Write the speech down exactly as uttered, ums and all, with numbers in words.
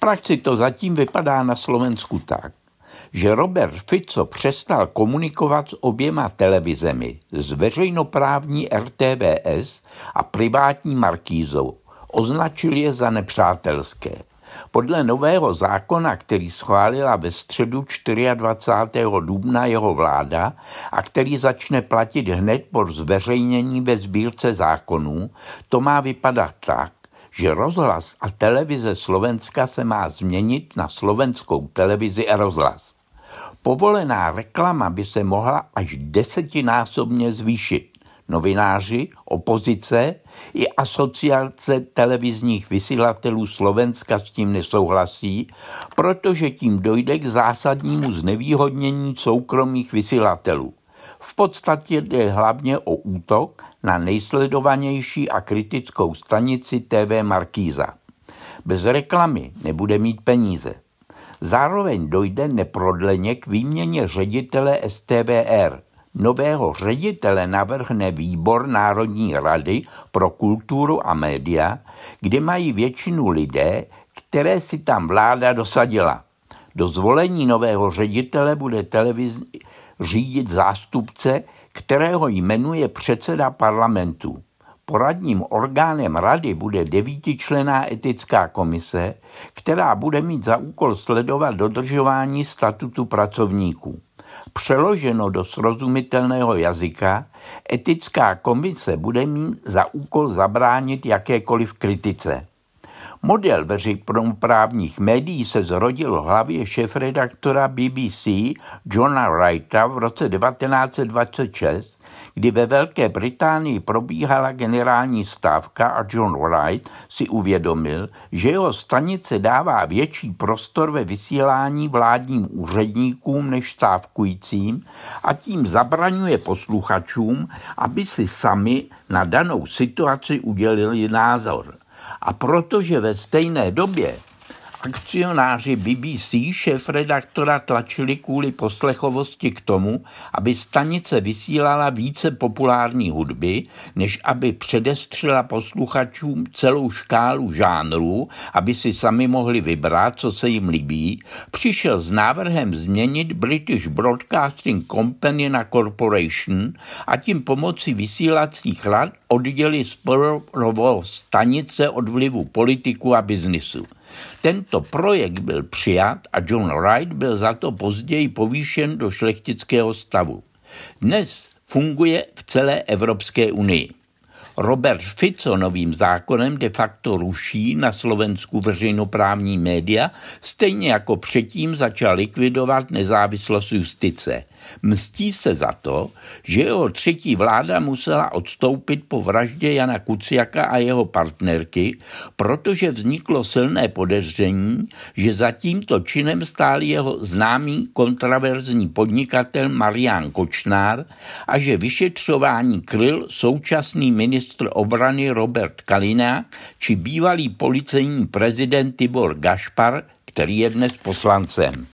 praxi to zatím vypadá na Slovensku tak, že Robert Fico přestal komunikovat s oběma televizemi, s veřejnoprávní R T V S a privátní Markízou. Označil je za nepřátelské. Podle nového zákona, který schválila ve středu dvacátého čtvrtého dubna jeho vláda a který začne platit hned po zveřejnění ve sbírce zákonů, to má vypadat tak, že rozhlas a televize Slovenska se má změnit na Slovenskou televizi a rozhlas. Povolená reklama by se mohla až desetinásobně zvýšit. Novináři, opozice i asociace televizních vysílatelů Slovenska s tím nesouhlasí, protože tím dojde k zásadnímu znevýhodnění soukromých vysílatelů. V podstatě jde hlavně o útok na nejsledovanější a kritickou stanici T V Markíza. Bez reklamy nebude mít peníze. Zároveň dojde neprodleně k výměně ředitele S T V R. Nového ředitele navrhne výbor Národní rady pro kulturu a média, kde mají většinu lidé, které si tam vláda dosadila. Do zvolení nového ředitele bude televizi řídit zástupce, kterého jmenuje předseda parlamentu. Poradním orgánem rady bude devítičlenná etická komise, která bude mít za úkol sledovat dodržování statutu pracovníků. Přeloženo do srozumitelného jazyka, etická komise bude mít za úkol zabránit jakékoliv kritice. Model veřejnoprávních médií se zrodil v hlavě šéfredaktora B B C Johna Wrighta v roce devatenáct set dvacet šest, kdy ve Velké Británii probíhala generální stávka a John Wright si uvědomil, že jeho stanice dává větší prostor ve vysílání vládním úředníkům než stávkujícím a tím zabraňuje posluchačům, aby si sami na danou situaci udělili názor. A protože ve stejné době akcionáři B B C šéfredaktora tlačili kvůli poslechovosti k tomu, aby stanice vysílala více populární hudby, než aby předestřela posluchačům celou škálu žánrů, aby si sami mohli vybrat, co se jim líbí, přišel s návrhem změnit British Broadcasting Company na Corporation a tím pomocí vysílacích rad oddělit provoz stanice od vlivu politiků a biznisu. Tento projekt byl přijat a John Wright byl za to později povýšen do šlechtického stavu. Dnes funguje v celé Evropské unii. Robert Fico novým zákonem de facto ruší na Slovensku veřejnoprávní média, stejně jako předtím začal likvidovat nezávislost justice. Mstí se za to, že jeho třetí vláda musela odstoupit po vraždě Jana Kuciaka a jeho partnerky, protože vzniklo silné podezření, že za tímto činem stál jeho známý kontraverzní podnikatel Marián Kočnár a že vyšetřování kryl současný ministr obrany Robert Kaliňák či bývalý policejní prezident Tibor Gašpar, který je dnes poslancem.